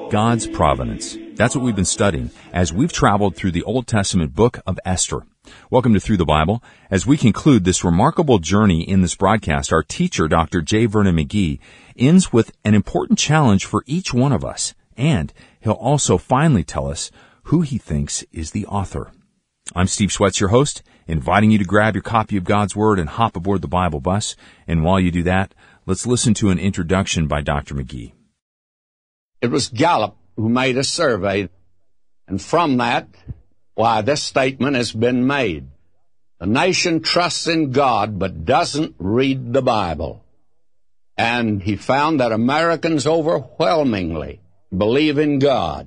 God's providence. That's what we've been studying as we've traveled through the Old Testament book of Esther. Welcome to Through the Bible. As we conclude this remarkable journey in this broadcast, our teacher, Dr. J. Vernon McGee, ends with an important challenge for each one of us, and he'll also finally tell us who he thinks is the author. I'm Steve Schwetz, your host, inviting you to grab your copy of God's Word and hop aboard the Bible bus. And while you do that, let's listen to an introduction by Dr. McGee. It was Gallup who made a survey, and from that, this statement has been made. The nation trusts in God but doesn't read the Bible. And he found that Americans overwhelmingly believe in God.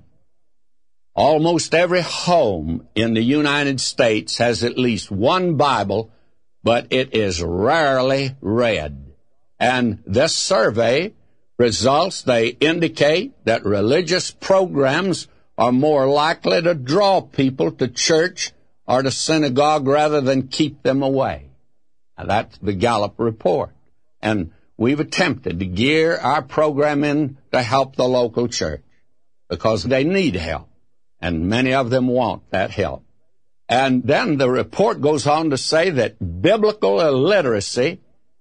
Almost every home in the United States has at least one Bible, but it is rarely read. And this survey results, they indicate that religious programs are more likely to draw people to church or to synagogue rather than keep them away. Now, that's the Gallup report. And we've attempted to gear our program in to help the local church because they need help, and many of them want that help. And then the report goes on to say that biblical illiteracy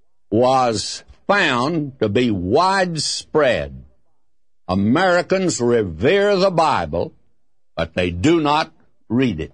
was found to be widespread. Americans revere the Bible, but they do not read it.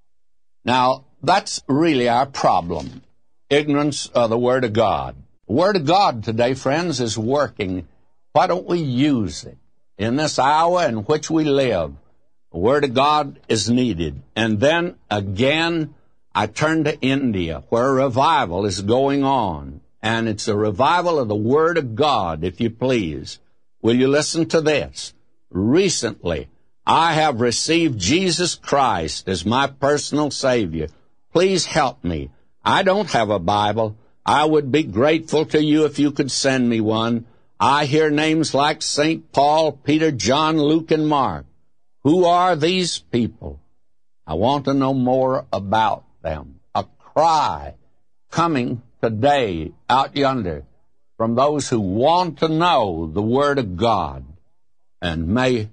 Now, that's really our problem, ignorance of the Word of God. The Word of God today, friends, is working. Why don't we use it? In this hour in which we live, the Word of God is needed. And then again, I turn to India, where a revival is going on. And it's a revival of the Word of God, if you please. Will you listen to this? Recently, I have received Jesus Christ as my personal Savior. Please help me. I don't have a Bible. I would be grateful to you if you could send me one. I hear names like St. Paul, Peter, John, Luke, and Mark. Who are these people? I want to know more about them. A cry coming today out yonder from those who want to know the Word of God. And may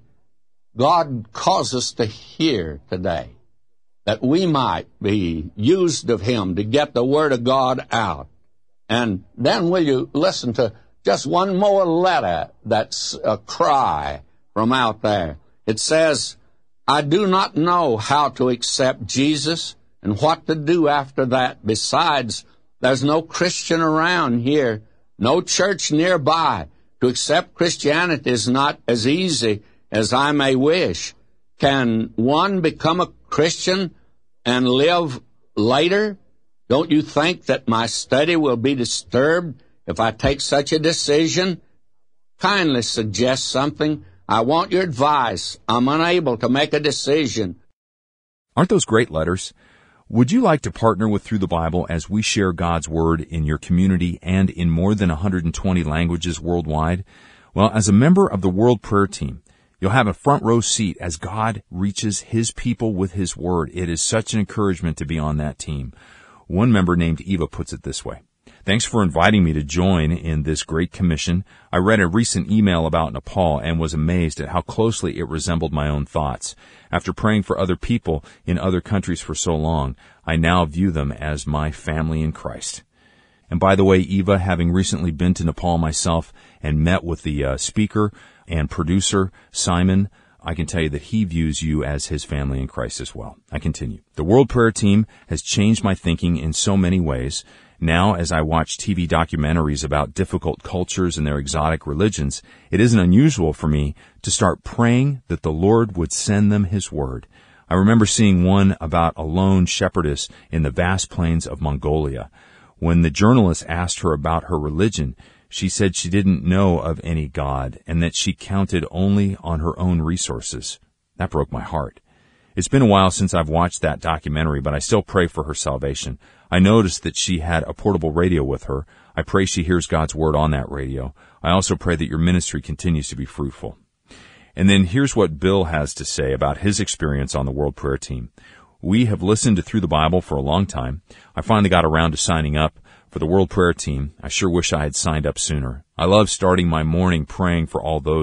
God cause us to hear today that we might be used of Him to get the Word of God out. And then will you listen to just one more letter that's a cry from out there. It says, I do not know how to accept Jesus and what to do after that. Besides, there's no Christian around here, no church nearby. To accept Christianity is not as easy as I may wish. Can one become a Christian and live later? Don't you think that my study will be disturbed if I take such a decision? Kindly suggest something. I want your advice. I'm unable to make a decision. Aren't those great letters? Would you like to partner with Through the Bible as we share God's Word in your community and in more than 120 languages worldwide? Well, as a member of the World Prayer Team, you'll have a front row seat as God reaches His people with His Word. It is such an encouragement to be on that team. One member named Eva puts it this way. Thanks for inviting me to join in this great commission. I read a recent email about Nepal and was amazed at how closely it resembled my own thoughts. After praying for other people in other countries for so long, I now view them as my family in Christ. And by the way, Eva, having recently been to Nepal myself and met with the speaker and producer, Simon, I can tell you that he views you as his family in Christ as well. I continue. The World Prayer Team has changed my thinking in so many ways. Now, as I watch TV documentaries about difficult cultures and their exotic religions, it isn't unusual for me to start praying that the Lord would send them His Word. I remember seeing one about a lone shepherdess in the vast plains of Mongolia. When the journalist asked her about her religion, she said she didn't know of any God and that she counted only on her own resources. That broke my heart. It's been a while since I've watched that documentary, but I still pray for her salvation. I noticed that she had a portable radio with her. I pray she hears God's Word on that radio. I also pray that your ministry continues to be fruitful. And then here's what Bill has to say about his experience on the World Prayer Team. We have listened to Through the Bible for a long time. I finally got around to signing up for the World Prayer Team. I sure wish I had signed up sooner. I love starting my morning praying for all those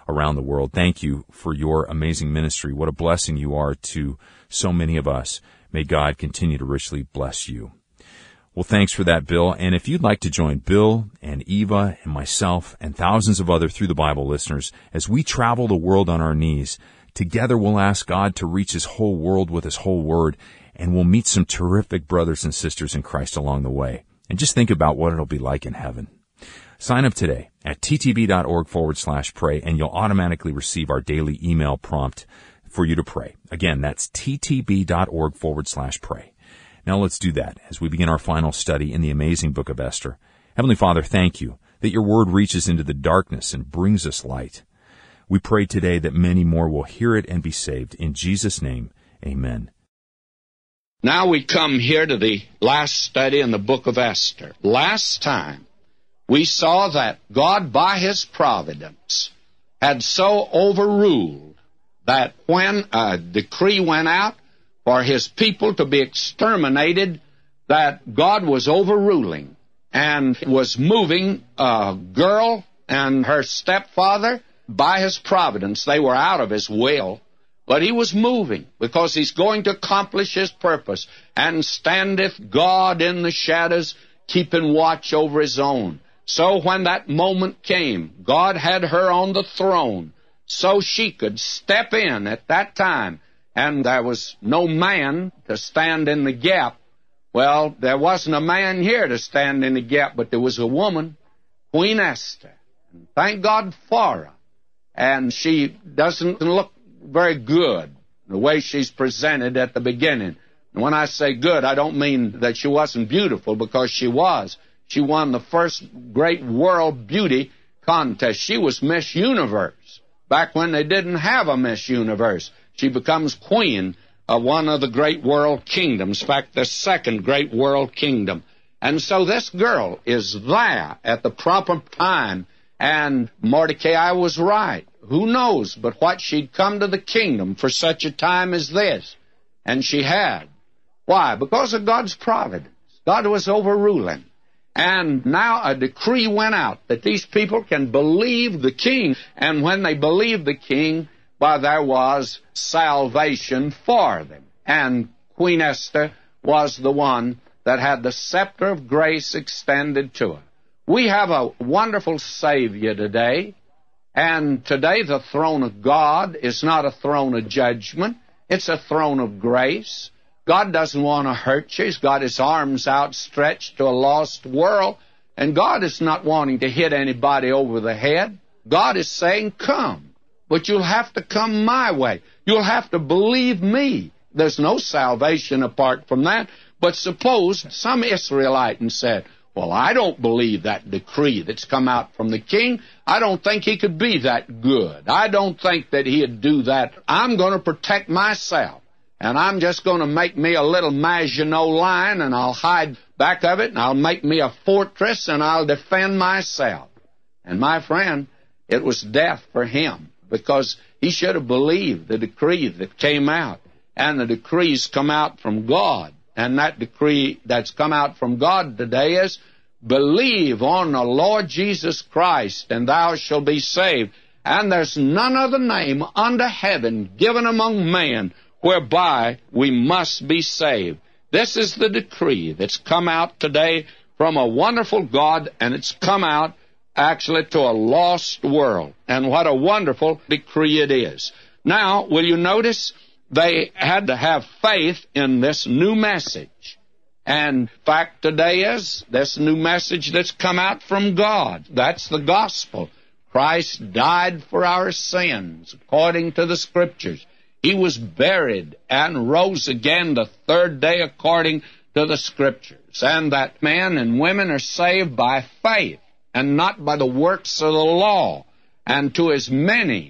around the world. Thank you for your amazing ministry. What a blessing you are to so many of us. May God continue to richly bless you. Well, thanks for that, Bill. And if you'd like to join Bill and Eva and myself and thousands of other Through the Bible listeners as we travel the world on our knees, together we'll ask God to reach His whole world with His whole word, and we'll meet some terrific brothers and sisters in Christ along the way. And just think about what it'll be like in heaven. Sign up today at ttb.org/pray, and you'll automatically receive our daily email prompt for you to pray. Again, that's ttb.org/pray. Now let's do that as we begin our final study in the amazing book of Esther. Heavenly Father, thank you that your word reaches into the darkness and brings us light. We pray today that many more will hear it and be saved. In Jesus' name, amen. Now we come here to the last study in the book of Esther. Last time, we saw that God, by His providence, had so overruled that when a decree went out for His people to be exterminated, that God was overruling and was moving a girl and her stepfather by His providence. They were out of His will, but He was moving because He's going to accomplish His purpose. And standeth God in the shadows, keeping watch over His own. So when that moment came, God had her on the throne so she could step in at that time. And there was no man to stand in the gap. Well, there wasn't a man here to stand in the gap, but there was a woman, Queen Esther. And thank God for her. And she doesn't look very good, the way she's presented at the beginning. And when I say good, I don't mean that she wasn't beautiful, because she was. She won the first great world beauty contest. She was Miss Universe, back when they didn't have a Miss Universe. She becomes queen of one of the great world kingdoms, in fact, the second great world kingdom. And so this girl is there at the proper time, and Mordecai was right. Who knows but what she'd come to the kingdom for such a time as this? And she had. Why? Because of God's providence. God was overruling. And now a decree went out that these people can believe the king. And when they believed the king, why, there was salvation for them. And Queen Esther was the one that had the scepter of grace extended to her. We have a wonderful Savior today. And today the throne of God is not a throne of judgment. It's a throne of grace. God doesn't want to hurt you. He's got His arms outstretched to a lost world. And God is not wanting to hit anybody over the head. God is saying, come. But you'll have to come my way. You'll have to believe me. There's no salvation apart from that. But suppose some Israelite and said, well, I don't believe that decree that's come out from the king. I don't think he could be that good. I don't think that he'd do that. I'm going to protect myself. And I'm just going to make me a little Maginot Line, and I'll hide back of it, and I'll make me a fortress, and I'll defend myself. And my friend, it was death for him, because he should have believed the decree that came out. And the decrees come out from God. And that decree that's come out from God today is, believe on the Lord Jesus Christ, and thou shalt be saved. And there's none other name under heaven given among men whereby we must be saved. This is the decree that's come out today from a wonderful God, and it's come out actually to a lost world. And what a wonderful decree it is. Now, will you notice they had to have faith in this new message. And fact today is this new message that's come out from God. That's the gospel. Christ died for our sins according to the Scriptures. He was buried and rose again the third day according to the Scriptures. And that men and women are saved by faith and not by the works of the law. And to as many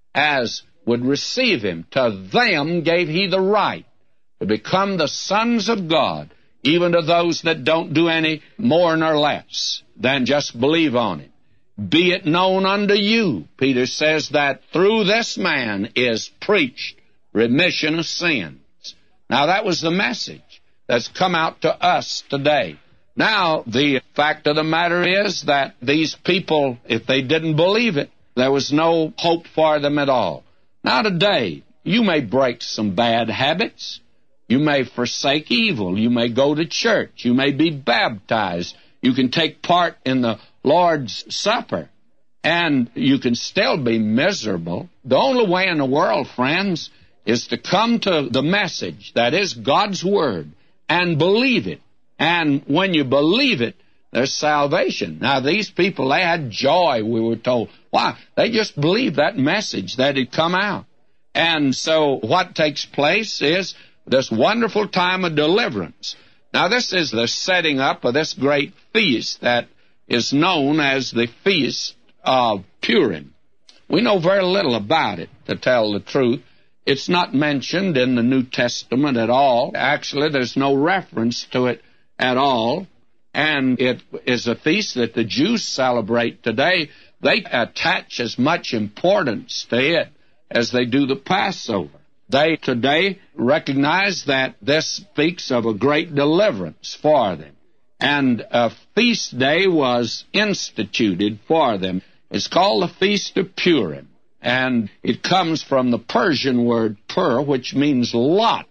as would receive him, to them gave he the right to become the sons of God, even to those that don't do any more nor less than just believe on it. Be it known unto you, Peter says, that through this man is preached remission of sins. Now that was the message that's come out to us today. Now the fact of the matter is that these people, if they didn't believe it, There was no hope for them at all. Now today, you may break some bad habits. You may forsake evil. You may go to church. You may be baptized. You can take part in the Lord's Supper. And you can still be miserable. The only way in the world, friends, is to come to the message, that is God's Word, and believe it. And when you believe it, there's salvation. Now, these people, they had joy, we were told. Why? They just believed that message that had come out. And so what takes place is this wonderful time of deliverance. Now, this is the setting up of this great feast that is known as the Feast of Purim. We know very little about it, to tell the truth. It's not mentioned in the New Testament at all. Actually, there's no reference to it at all. And it is a feast that the Jews celebrate today. They attach as much importance to it as they do the Passover. They today recognize that this speaks of a great deliverance for them. And a feast day was instituted for them. It's called the Feast of Purim, and it comes from the Persian word pur, which means lot.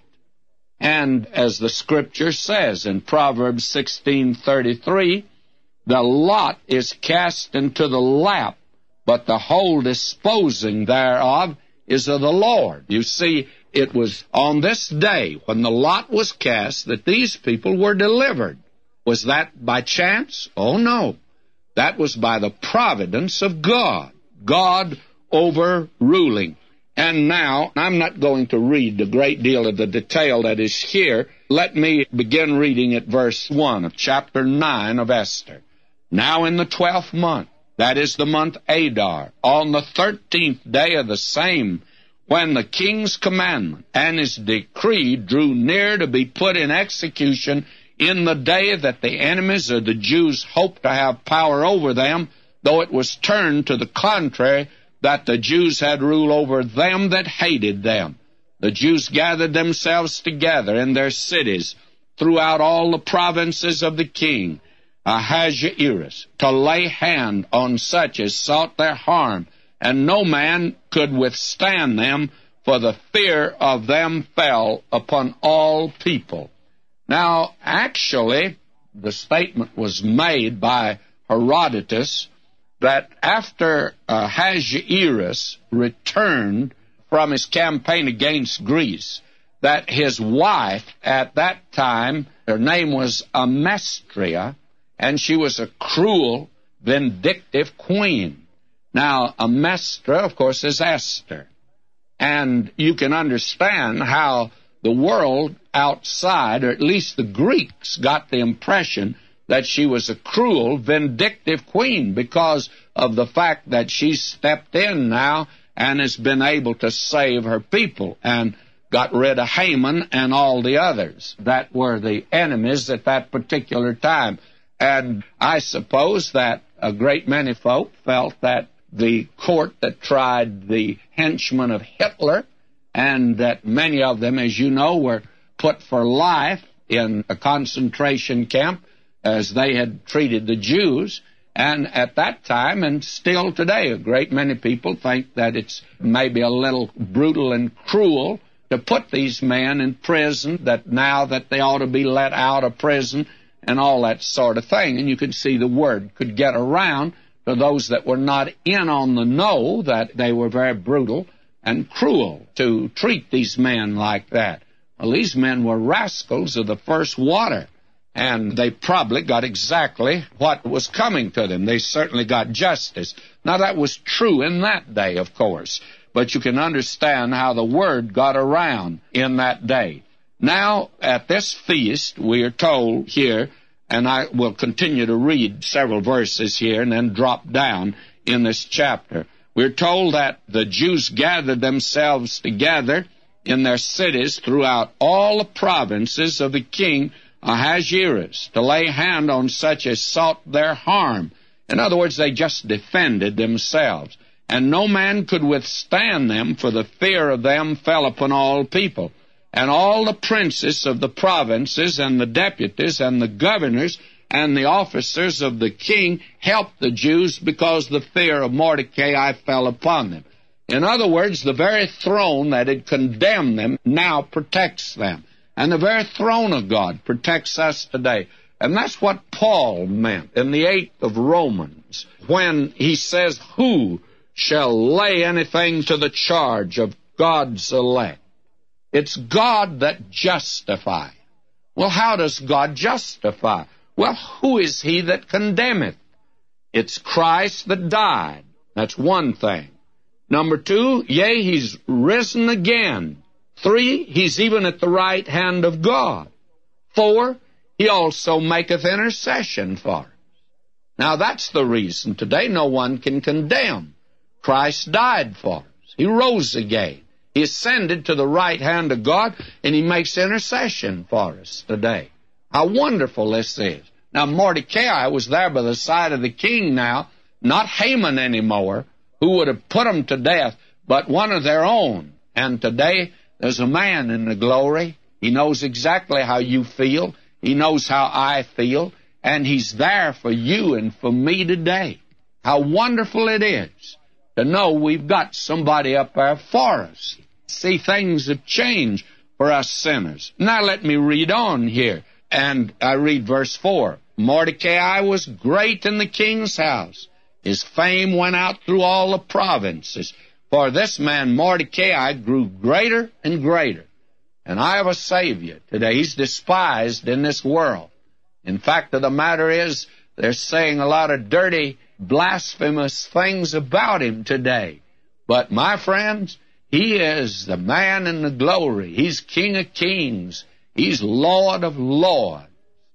And as the Scripture says in Proverbs 16:33, the lot is cast into the lap, but the whole disposing thereof is of the Lord. You see, it was on this day when the lot was cast that these people were delivered. Was that by chance? Oh, no. That was by the providence of God, God overruling. And now, I'm not going to read a great deal of the detail that is here. Let me begin reading at verse 1 of chapter 9 of Esther. Now in the 12th month, that is the month Adar, on the 13th day of the same, when the king's commandment and his decree drew near to be put in execution, in the day that the enemies of the Jews hoped to have power over them, though it was turned to the contrary, that the Jews had rule over them that hated them. The Jews gathered themselves together in their cities throughout all the provinces of the king Ahasuerus, to lay hand on such as sought their harm, and no man could withstand them, for the fear of them fell upon all people. Now, actually, the statement was made by Herodotus that after Ahasuerus returned from his campaign against Greece, that his wife at that time, her name was Amestria, and she was a cruel, vindictive queen. Now, Amestra, of course, is Esther. And you can understand how the world outside, or at least the Greeks, got the impression that she was a cruel, vindictive queen because of the fact that she stepped in now and has been able to save her people and got rid of Haman and all the others that were the enemies at that particular time. And I suppose that a great many folk felt that the court that tried the henchmen of Hitler, and that many of them, as you know, were put for life in a concentration camp as they had treated the Jews. And at that time, and still today, a great many people think that it's maybe a little brutal and cruel to put these men in prison, that now that they ought to be let out of prison and all that sort of thing. And you can see the word could get around to those that were not in on the know that they were very brutal and cruel to treat these men like that. Well, these men were rascals of the first water, and they probably got exactly what was coming to them. They certainly got justice. Now, that was true in that day, of course, but you can understand how the word got around in that day. Now, at this feast, we are told here, and I will continue to read several verses here and then drop down in this chapter. We're told that the Jews gathered themselves together in their cities throughout all the provinces of the king Ahasuerus to lay hand on such as sought their harm. In other words, they just defended themselves. And no man could withstand them, for the fear of them fell upon all people. And all the princes of the provinces and the deputies and the governors and the officers of the king helped the Jews because the fear of Mordecai fell upon them. In other words, the very throne that had condemned them now protects them. And the very throne of God protects us today. And that's what Paul meant in the 8th of Romans when he says, "Who shall lay anything to the charge of God's elect?" It's God that justifies. Well, how does God justify? Well, who is he that condemneth? It's Christ that died. That's one thing. Number 2, yea, he's risen again. 3, he's even at the right hand of God. 4, he also maketh intercession for us. Now, that's the reason today no one can condemn. Christ died for us. He rose again. He ascended to the right hand of God, and he makes intercession for us today. How wonderful this is. Now, Mordecai was there by the side of the king now, not Haman anymore, who would have put him to death, but one of their own. And today, there's a man in the glory. He knows exactly how you feel. He knows how I feel. And he's there for you and for me today. How wonderful it is to know we've got somebody up there for us. See, things have changed for us sinners. Now let me read on here. And I read verse 4. Mordecai was great in the king's house. His fame went out through all the provinces. For this man Mordecai grew greater and greater. And I have a Savior today. He's despised in this world. In fact, the matter is, they're saying a lot of dirty, blasphemous things about him today. But my friends, he is the man in the glory. He's King of kings. He's Lord of lords.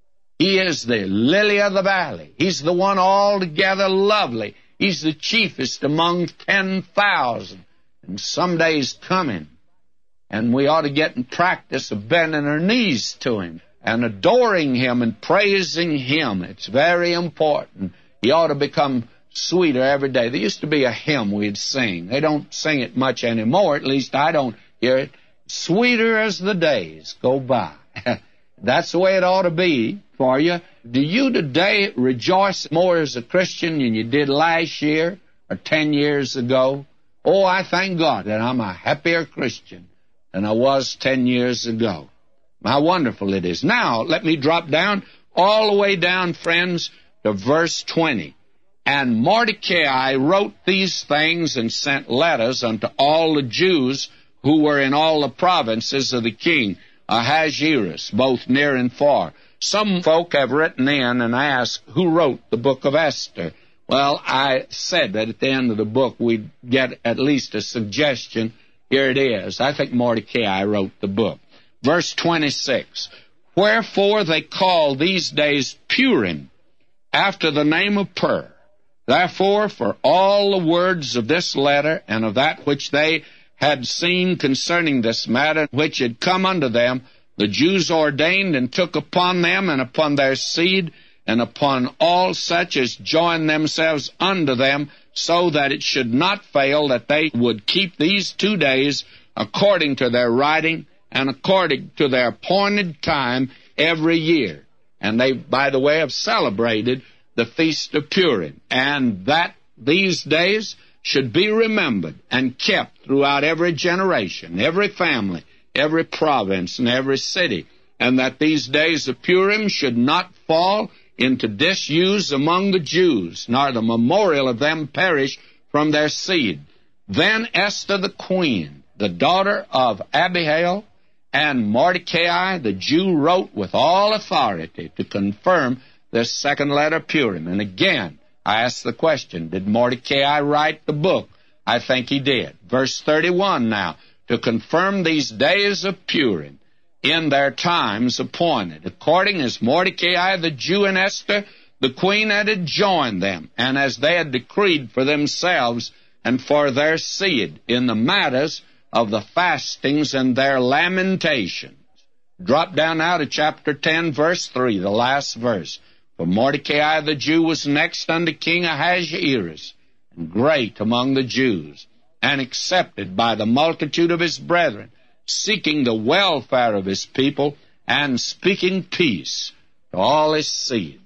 He is the lily of the valley. He's the one altogether lovely. He's the chiefest among 10,000. And someday he's coming. And we ought to get in practice of bending our knees to him and adoring him and praising him. It's very important. He ought to become sweeter every day. There used to be a hymn we'd sing. They don't sing it much anymore. At least I don't hear it. Sweeter as the days go by. That's the way it ought to be for you. Do you today rejoice more as a Christian than you did last year or 10 years ago? Oh, I thank God that I'm a happier Christian than I was 10 years ago. How wonderful it is. Now, let me drop down, all the way down, friends, to verse 20. And Mordecai wrote these things and sent letters unto all the Jews who were in all the provinces of the king Ahasuerus, both near and far. Some folk have written in and asked who wrote the book of Esther. Well, I said that at the end of the book we'd get at least a suggestion. Here it is. I think Mordecai wrote the book. Verse 26, wherefore they call these days Purim, after the name of Pur. Therefore, for all the words of this letter and of that which they had seen concerning this matter, which had come unto them, the Jews ordained and took upon them and upon their seed and upon all such as joined themselves unto them, so that it should not fail that they would keep these 2 days according to their writing and according to their appointed time every year. And they, by the way, have celebrated the Feast of Purim, and that these days should be remembered and kept throughout every generation, every family, every province, and every city, and that these days of Purim should not fall into disuse among the Jews, nor the memorial of them perish from their seed. Then Esther the queen, the daughter of Abihail, and Mordecai the Jew wrote with all authority to confirm this second letter Purim. And again, I ask the question, did Mordecai write the book? I think he did. Verse 31 now, to confirm these days of Purim in their times appointed, according as Mordecai the Jew and Esther the queen had adjoined them, and as they had decreed for themselves and for their seed in the matters of the fastings and their lamentations. Drop down now to chapter 10, verse 3, the last verse. For Mordecai the Jew was next unto King Ahasuerus, and great among the Jews, and accepted by the multitude of his brethren, seeking the welfare of his people, and speaking peace to all his seed.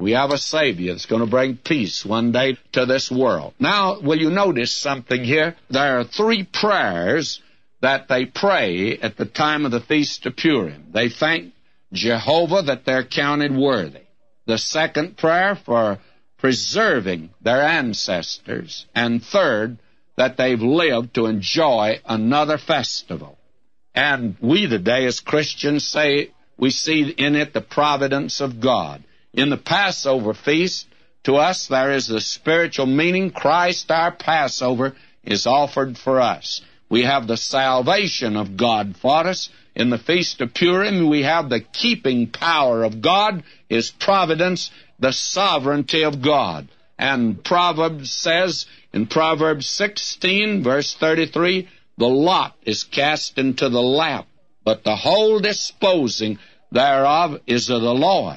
We have a Savior that's going to bring peace one day to this world. Now, will you notice something here? There are 3 prayers that they pray at the time of the Feast of Purim. They thank Jehovah that they're counted worthy. The second prayer for preserving their ancestors. And third, that they've lived to enjoy another festival. And we today as Christians say we see in it the providence of God. In the Passover feast, to us there is the spiritual meaning. Christ, our Passover, is offered for us. We have the salvation of God for us. In the Feast of Purim, we have the keeping power of God, His providence, the sovereignty of God. And Proverbs says, in Proverbs 16, verse 33, the lot is cast into the lap, but the whole disposing thereof is of the Lord.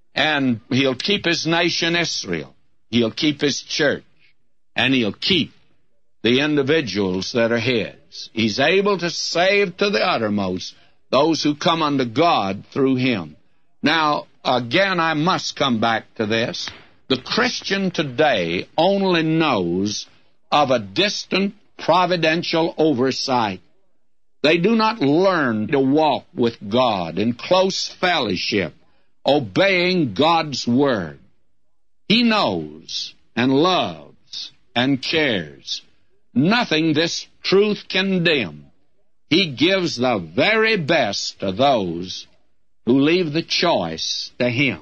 And He'll keep His nation Israel. He'll keep His church. And He'll keep the individuals that are His. He's able to save to the uttermost those who come unto God through Him. Now, again, I must come back to this. The Christian today only knows of a distant providential oversight. They do not learn to walk with God in close fellowship, obeying God's Word. He knows and loves and cares. Nothing this truth can dim. He gives the very best to those who leave the choice to Him.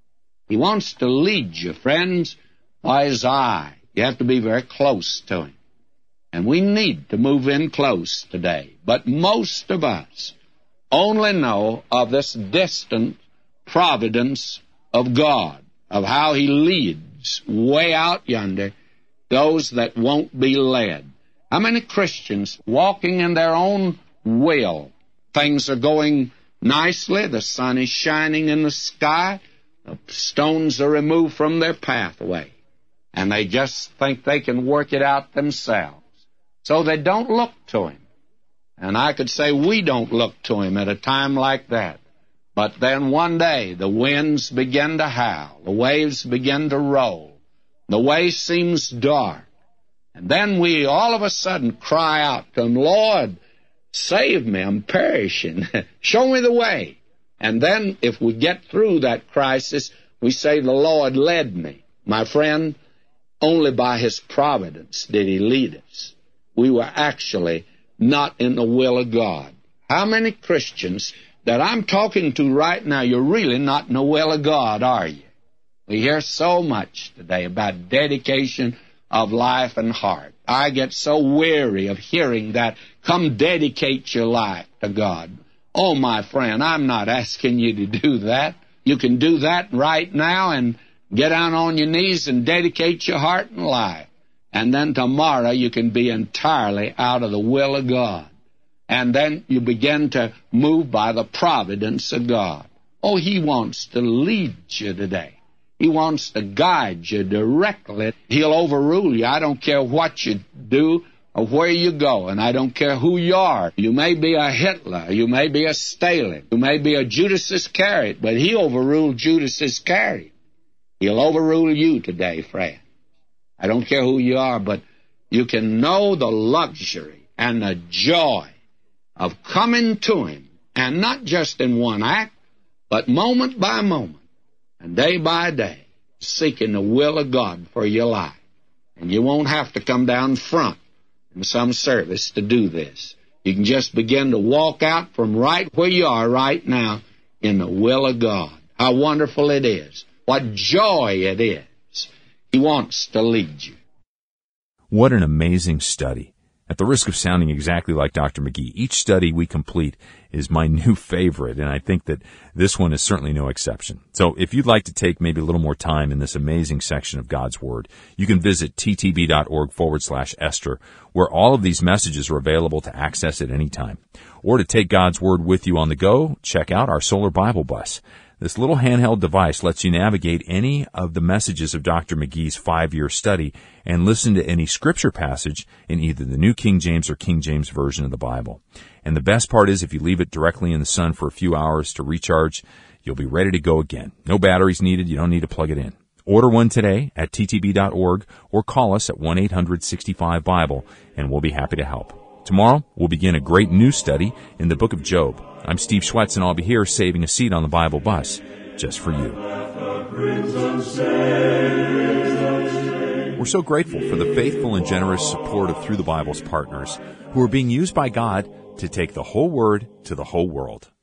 He wants to lead you, friends, by His eye. You have to be very close to Him. And we need to move in close today. But most of us only know of this distant providence of God, of how He leads way out yonder those that won't be led. How many Christians walking in their own will? Things are going nicely, the sun is shining in the sky, the stones are removed from their pathway, and they just think they can work it out themselves. So they don't look to Him. And I could say we don't look to Him at a time like that. But then one day the winds begin to howl, the waves begin to roll, the way seems dark. And then we all of a sudden cry out to Him, Lord, save me, I'm perishing. Show me the way. And then if we get through that crisis, we say, the Lord led me. My friend, only by His providence did He lead us. We were actually not in the will of God. How many Christians that I'm talking to right now, you're really not in the will of God, are you? We hear so much today about dedication of life and heart. I get so weary of hearing that. Come dedicate your life to God. Oh, my friend, I'm not asking you to do that. You can do that right now and get down on your knees and dedicate your heart and life. And then tomorrow you can be entirely out of the will of God. And then you begin to move by the providence of God. Oh, He wants to lead you today. He wants to guide you directly. He'll overrule you. I don't care what you do or where you go, and I don't care who you are. You may be a Hitler. You may be a Stalin. You may be a Judas Iscariot, but He overruled Judas Iscariot. He'll overrule you today, friend. I don't care who you are, but you can know the luxury and the joy of coming to Him, and not just in one act, but moment by moment and day by day, seeking the will of God for your life. And you won't have to come down front in some service to do this. You can just begin to walk out from right where you are right now in the will of God. How wonderful it is. What joy it is. He wants to lead you. What an amazing study. At the risk of sounding exactly like Dr. McGee, each study we complete is my new favorite, and I think that this one is certainly no exception. So if you'd like to take maybe a little more time in this amazing section of God's Word, you can visit ttb.org/Esther, where all of these messages are available to access at any time. Or to take God's Word with you on the go, check out our Solar Bible Bus. This little handheld device lets you navigate any of the messages of Dr. McGee's 5-year study and listen to any scripture passage in either the New King James or King James Version of the Bible. And the best part is if you leave it directly in the sun for a few hours to recharge, You'll be ready to go again. No batteries needed. You don't need to plug it in. Order one today at ttb.org or call us at 1-800-65-BIBLE, and we'll be happy to help. Tomorrow, we'll begin a great new study in the book of Job. I'm Steve Schwetz, and I'll be here saving a seat on the Bible bus just for you. We're so grateful for the faithful and generous support of Through the Bible's partners who are being used by God to take the whole Word to the whole world.